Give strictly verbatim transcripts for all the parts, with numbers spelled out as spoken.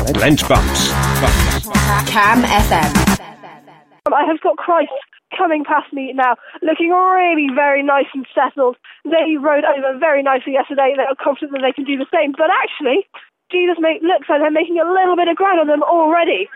Lent Bumps. Cam F M. I have got Christ coming past me now, looking really very nice and settled. They rode over very nicely yesterday. They are confident that they can do the same. But actually, Jesus make, looks like they're making a little bit of ground on them already.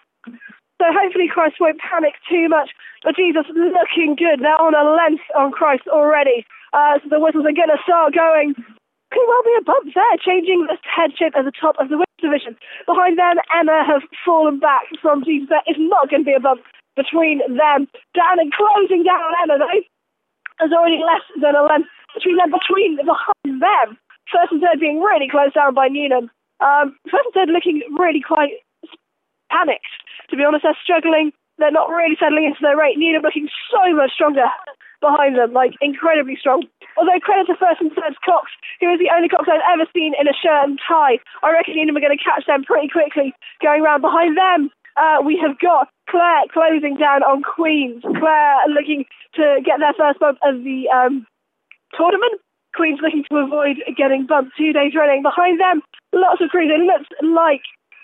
So hopefully Christ won't panic too much. But Jesus looking good. They're on a length on Christ already. Uh, so the whistles are going to start going. Could well be a bump there, changing the headship at the top of the women's division. Behind them, Emma have fallen back from Jesus. There is not going to be a bump between them. Down and closing down on Emma, though. There's already less than a length between them, between behind them. First and third being really closed down by Newnham. Um, first and third looking really quite panicked. To be honest, they're struggling. They're not really settling into their rate. Newnham looking so much stronger behind them, like incredibly strong. Although credit to first and third's Cox, who is the only Cox I've ever seen in a shirt and tie. I reckon Newnham are going to catch them pretty quickly. Going round behind them, uh, we have got Claire closing down on Queens. Claire looking to get their first bump of the um, tournament. Queens looking to avoid getting bumped two days running. Behind them, lots of crews. It looks like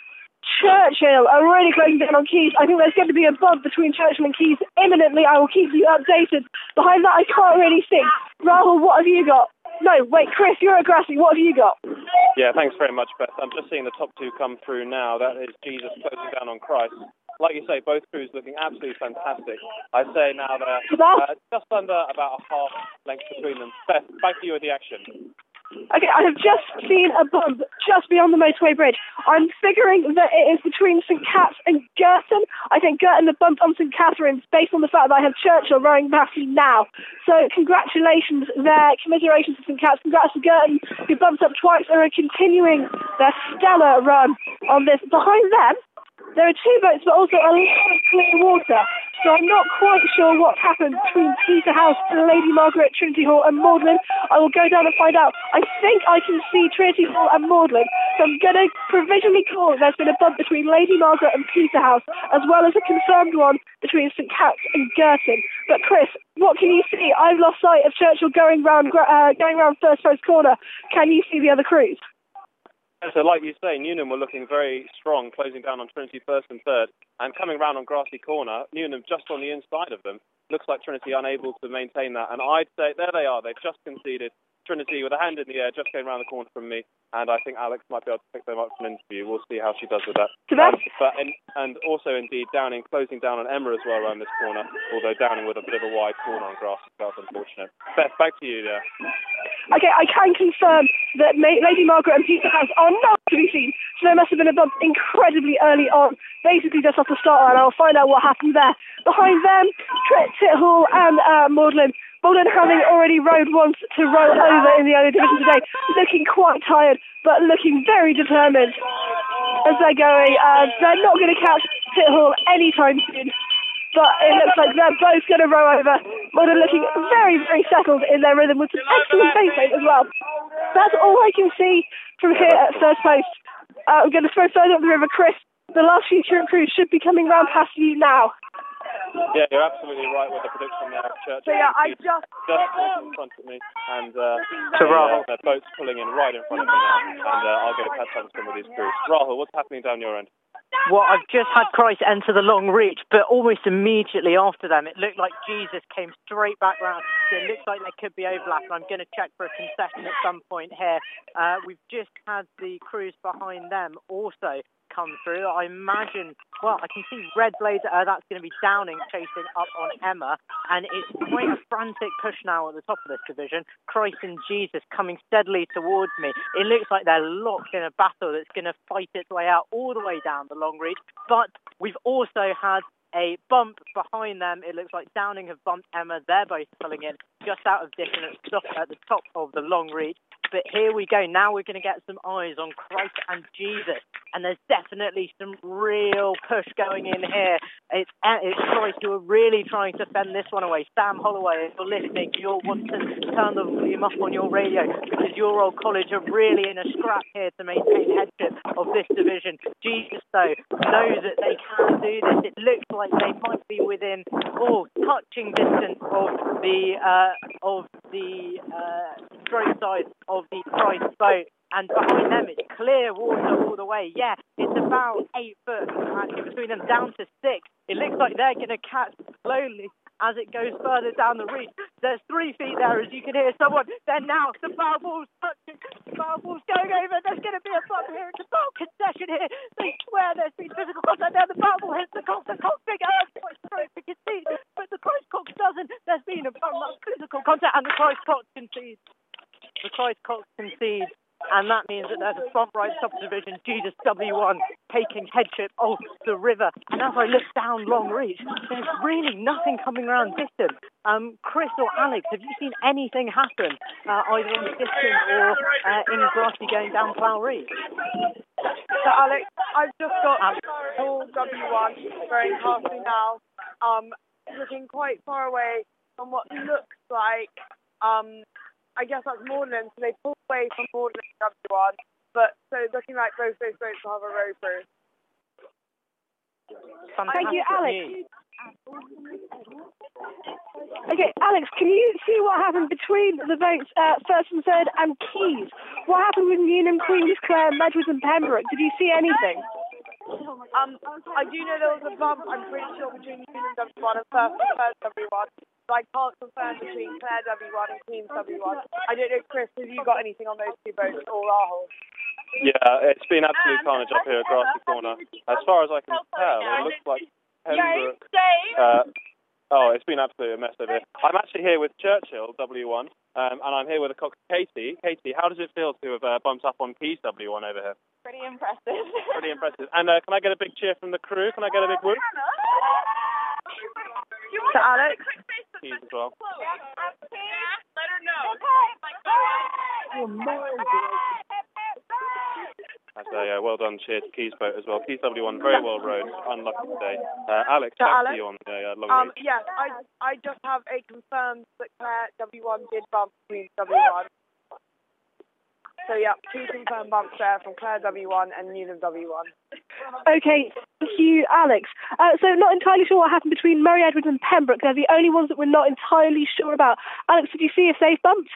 Churchill are really closing down on Keys. I think there's going to be a bump between Churchill and Keys imminently. I will keep you updated. Behind that, I can't really see. Rahul, what have you got? No, wait, Chris, you're at Grassy. What have you got? Yeah, thanks very much, Beth. I'm just seeing the top two come through now. That is Jesus closing down on Christ. Like you say, both crews looking absolutely fantastic. I'd say now they're uh, just under about a half length between them. Beth, back to you with the action. Okay, I have just seen a bump just beyond the motorway bridge. I'm figuring that it is between St Cat's and Girton. I think Girton have bumped on St Catherine's based on the fact that I have Churchill rowing past me now. So congratulations there, commiserations to St Cat's, congrats to Girton, who bumped up twice and are continuing their stellar run on this. Behind them, there are two boats, but also a lot of clear water. So I'm not quite sure what's happened between Peterhouse and Lady Margaret, Trinity Hall and Magdalen. I will go down and find out. I think I can see Trinity Hall and Magdalen. So I'm going to provisionally call it there's been a bump between Lady Margaret and Peterhouse, as well as a confirmed one between St Cat's and Girton. But Chris, what can you see? I've lost sight of Churchill going round, uh, going round first post corner. Can you see the other crews? So like you say, Newnham were looking very strong, closing down on Trinity first and third, and coming round on Grassy Corner, Newnham just on the inside of them. Looks like Trinity unable to maintain that, and I'd say, there they are, they've just conceded. Trinity with a hand in the air, just going round the corner from me, and I think Alex might be able to pick them up for an interview. We'll see how she does with that. Um, but in, and also, indeed, Downing closing down on Emma as well around this corner, although Downing with a bit of a wide corner on grass itself, unfortunate. Beth, back to you there. Okay, I can confirm that Ma- Lady Margaret and Peterhouse are not to be seen, so there must have been a bump incredibly early on, basically just off the start line. I'll find out what happened there. Behind them, Trit, Tithall and uh, Magdalen. Magdalen having already rowed once to row over in the early division today, looking quite tired, but looking very determined as they're going. Uh, they're not going to catch Tithall anytime soon, but it looks like they're both going to row over. Magdalen looking very, very settled in their rhythm with some excellent base as well. That's all I can see from here at first post. Uh, I'm going to throw further up the river. Chris, the last few crews should be coming round past you now. Yeah, you're absolutely right with the prediction there. Church so yeah, I just just in front of me, and uh, the, uh, the boat's pulling in right in front of me now, and uh, I'll get a catch up with some of these crews. Rahul, what's happening down your end? Well, I've just had Christ enter the long reach, but almost immediately after them, it looked like Jesus came straight back round. So it looks like there could be overlap, and I'm going to check for a concession at some point here. Uh, we've just had the crews behind them also come through. I imagine, well, I can see Red Blazer, uh, that's going to be Downing chasing up on Emma, and it's quite a frantic push now at the top of this division. Christ and Jesus coming steadily towards me. It looks like they're locked in a battle that's going to fight its way out all the way down the long reach, but we've also had a bump behind them. It looks like Downing have bumped Emma. They're both pulling in just out of distance at the top of the long reach. But here we go. Now we're going to get some eyes on Christ and Jesus. And there's definitely some real push going in here. It's, it's Christ who are really trying to fend this one away. Sam Holloway, if you're listening, you'll want to turn the volume up on your radio, because your old college are really in a scrap here to maintain headship of this division. Jesus, though, knows that they can do this. It looks like they might be within, oh, touching distance of the uh, of the uh, stroke side of the Christ boat. and behind them it's clear water all the way. Yeah, it's about eight foot actually between them, down to six. It looks like they're going to catch slowly as it goes further down the reach. There's three feet there, as you can hear someone. Then now the foul ball's touching. Foul ball's going over. There's going to be a bump here. It's a foul concession here. They swear there's been physical contact there. The foul ball hits the Cox. The Cox big earth. To concede, but the Christ Cox doesn't. There's been a physical contact, and the Christ Cox concedes. The Christ Cox concedes. And that means that there's a front right subdivision, Jesus W one, taking headship of the river. And as I look down Long Reach, there's really nothing coming around Ditton. Um, Chris or Alex, have you seen anything happen, uh, either on Ditton or uh, in Grassy going down Plough Reach? So Alex, I've just got Paul W one going past me now, um, looking quite far away from what looks like um, I guess that's Magdalen, so they pulled away from Magdalen W one, but so looking like both those boats will have a row through. Thank you, Alex. Okay, Alex, can you see what happened between the boats uh, First and Third and Keys? What happened with Newnham, Queens, Clare, Medwith and Pembroke? Did you see anything? Um, I do know there was a bump, I'm pretty sure, between Newnham W one and First and Third W one. So I can't confirm between Clare W one and Queens W one. I don't know, Chris, have you got anything on those two boats or Rahul? Yeah, it's been absolute carnage up here at Grassy Corner. As far as I can tell, it looks like Pembroke... Uh, oh, it's been absolutely a mess over here. I'm actually here with Churchill W one, um, and I'm here with a cock Katie. Katie, how does it feel to have uh, bumped up on Keys W one over here? Pretty impressive. Pretty impressive. And uh, can I get a big cheer from the crew? Can I get a big whoop? To Alex? Keys as well. Let her know. That's a uh, well done cheer to Keys boat as well. Keys W one very well rowed. Unlucky today. Uh, Alex, to back Alex? to you on the uh, long Um, reach. yes, I I just have a confirmed that Clare W one did bump Queens W one. So yeah, two confirmed bumps there from Clare W one and Newnham W one. Okay, thank you, Alex. Uh, so not entirely sure what happened between Murray Edwards and Pembroke. They're the only ones that we're not entirely sure about. Alex, did you see if they've bumped?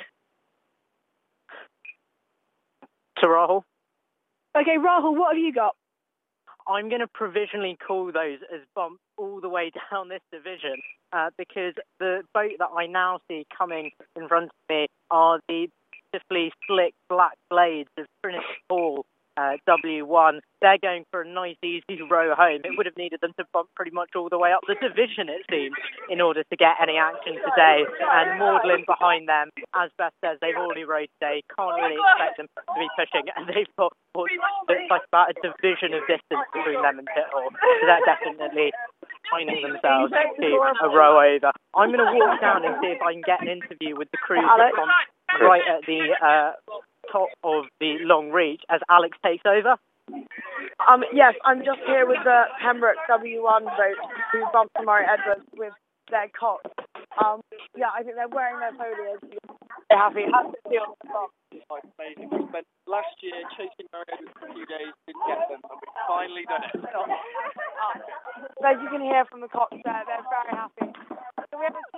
To Rahul? Okay, Rahul, what have you got? I'm going to provisionally call those as bumps all the way down this division uh, because the boat that I now see coming in front of me are the beautifully slick black blades of Trinity Hall uh, W one. They're going for a nice easy row home. It would have needed them to bump pretty much all the way up the division, it seems, in order to get any action today. And Magdalen behind them, as Beth says, they've already rowed today. Can't really expect them to be pushing. And they've got what looks like about a division of distance between them and Tithall. So they're definitely finding themselves to a row over. I'm going to walk down and see if I can get an interview with the crew that's on right at the uh, top of the long reach as Alex takes over. Um, yes, I'm just here with the Pembroke W one boat who bumped Murray Edwards with their cock. Um, yeah, I think they're wearing their foliage. They're happy. How does it feel on the bump? Like amazing. We spent last year chasing Murray Edwards for a few days, didn't get them, and we've finally done it. So as you can hear from the cops there, they're very happy. So we have a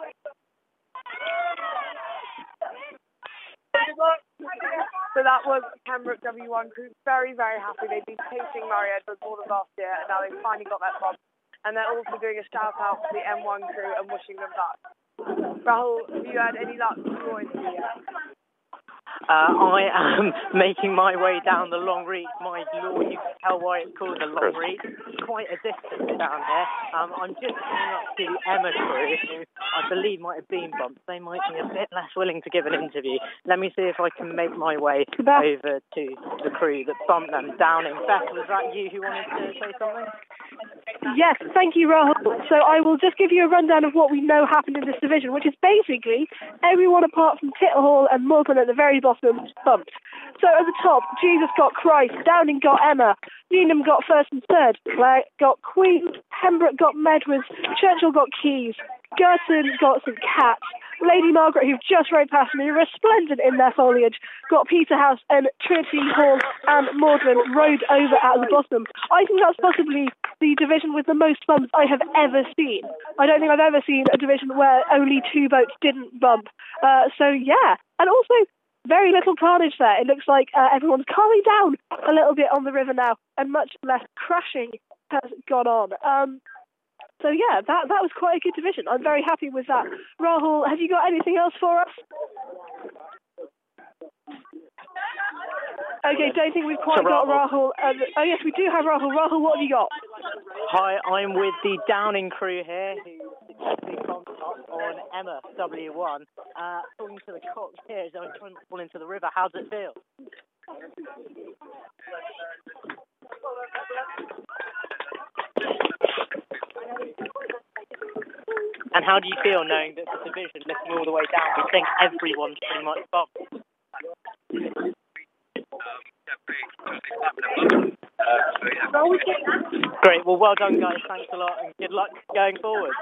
So that was Pembroke W one crew, very, very happy. They've been chasing Murray Edwards all of last year, and now they've finally got that bump. And they're also doing a shout out to the M one crew and wishing them luck. Rahul, have you had any luck with your interview yet? Uh, I am making my way down the long reach. My lord, you can tell why it's called the long reach. Quite a distance down here. Um, I'm just coming up to the Emma crew, who I believe might have been bumped. They might be a bit less willing to give an interview. Let me see if I can make my way over to the crew that bumped them. Downing. Beth, was that you who wanted to say something? Yes, thank you, Rahul. So I will just give you a rundown of what we know happened in this division, which is basically everyone apart from Tithall and Magdalen at the very bottom bumped. So at the top, Jesus got Christ, Downing got Emma, Newnham got First and Third, Clare got Queen, Pembroke got Medwith, Churchill got Keys, Girton got St Cat's, Lady Margaret, who've just rode past me, resplendent in their foliage, got Peterhouse, and Trinity Hall and Magdalen rode over at the bottom. I think that's possibly the division with the most bumps I have ever seen. I don't think I've ever seen a division where only two boats didn't bump. Uh, so, yeah. And also, very little carnage there. It looks like uh, everyone's calming down a little bit on the river now, and much less crashing has gone on. Um, so yeah, that that was quite a good division. I'm very happy with that. Rahul, have you got anything else for us? Okay, don't think we've quite So got Rahul. Rahul. Um, oh yes, we do have Rahul. Rahul, what have you got? Hi, I'm with the Downing crew here, who successfully come up on Emma W one. Uh, falling to the cocks here as I was trying to fall into the river. How does it feel? And how do you feel knowing that the division, looking all the way down, we think everyone's pretty much bumped? Great, well, well done, guys. Thanks a lot, and good luck going forward.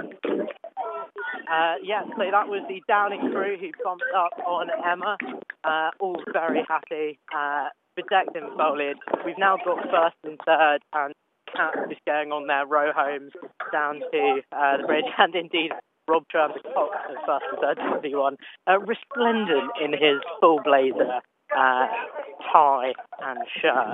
Uh, yeah, so that was the Downing crew who bumped up on Emma. Uh, all very happy, uh, bedecked in foliage. We've now got first and third, and cats just going on their row homes down to uh, the bridge, and indeed Rob Trump, the cock of first and third W one, uh, resplendent in his full blazer, uh, tie and shirt.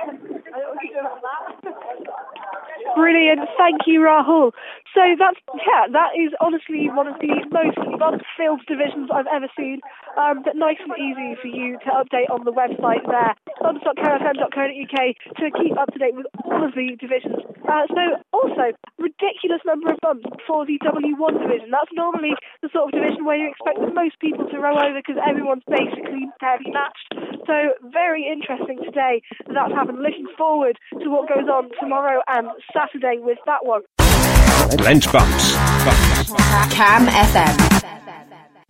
Brilliant, thank you, Rahul. So that's, yeah, that is honestly one of the most fun-filled divisions I've ever seen, um, but nice and easy for you to update on the website there, bumps dot cam f m dot co dot u k, to keep up to date with all of the divisions. Uh, so also, ridiculous number of bumps for the W one division. That's normally the sort of division where you expect most people to row over because everyone's basically fairly matched. So very interesting today that that's happened. Looking forward to what goes on tomorrow and Saturday with that one. Cam F M.